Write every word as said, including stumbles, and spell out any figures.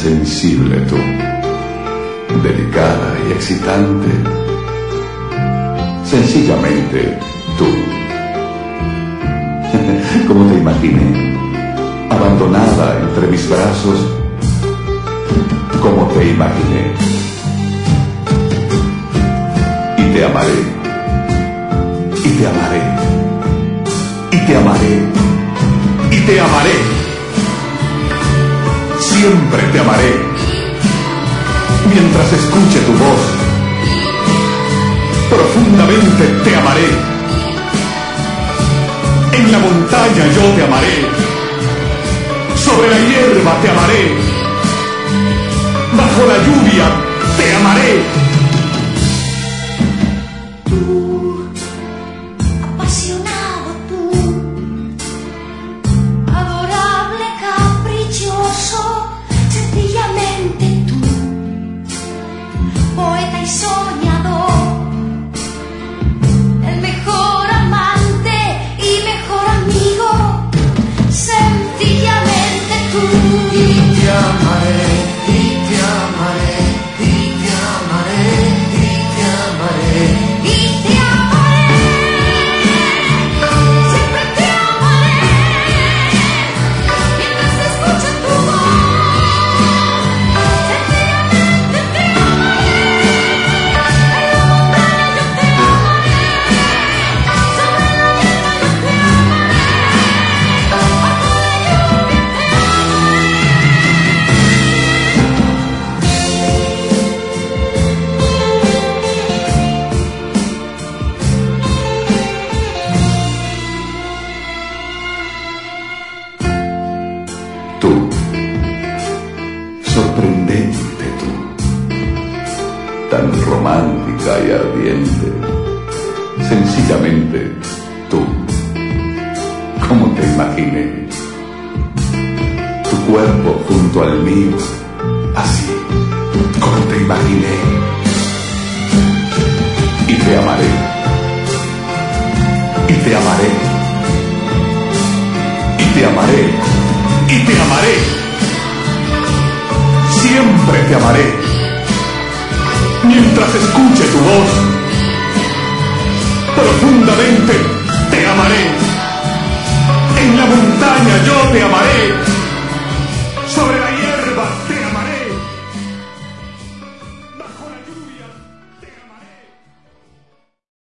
sensible tú, delicada y excitante, sencillamente tú. Como te imaginé, abandonada entre mis brazos, como te imaginé. Y te amaré, y te amaré, y te amaré, y te amaré. Siempre te amaré, mientras escuche tu voz. Profundamente te amaré. En la montaña yo te amaré. Sobre la hierba te amaré. Bajo la lluvia te amaré. Tú, apasionado tú, adorable, caprichoso, sencillamente tú, poeta y soñador, el mejor amante y mejor amigo, sencillamente tú. Y te amaré, y te amaré, y te amaré, y te amaré. Y te amaré, siempre te amaré, mientras escuche tu voz. Sencillamente te amaré, en la montaña yo te amaré, sobre la hierba yo te amaré, bajo la lluvia te Tú, sorprendente tú, tan romántica y ardiente, sencillamente tú, como te imaginé, tu cuerpo junto al mío, así como te imaginé, y te amaré, y te amaré, y te amaré, y te amaré, siempre te amaré, mientras escuche tu voz. Profundamente te amaré, en la montaña yo te amaré.